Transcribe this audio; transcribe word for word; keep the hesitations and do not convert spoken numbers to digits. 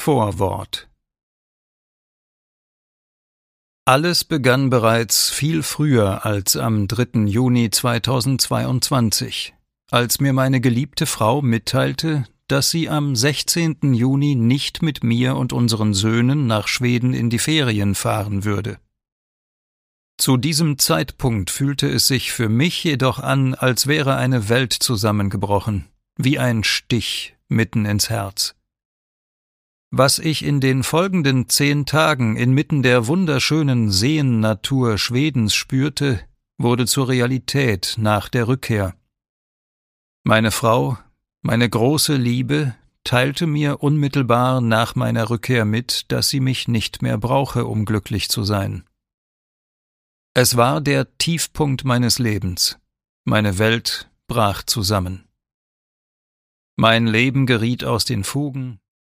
Vorwort. Alles begann bereits viel früher als am dritten Juni zweitausendzweiundzwanzig, als mir meine geliebte Frau mitteilte, dass sie am sechzehnten Juni nicht mit mir und unseren Söhnen nach Schweden in die Ferien fahren würde. Zu diesem Zeitpunkt fühlte es sich für mich jedoch an, als wäre eine Welt zusammengebrochen, wie ein Stich mitten ins Herz. Was ich in den folgenden zehn Tagen inmitten der wunderschönen Seennatur Schwedens spürte, wurde zur Realität nach der Rückkehr. Meine Frau, meine große Liebe, teilte mir unmittelbar nach meiner Rückkehr mit, dass sie mich nicht mehr brauche, um glücklich zu sein. Es war der Tiefpunkt meines Lebens. Meine Welt brach zusammen. Mein Leben geriet aus den Fugen,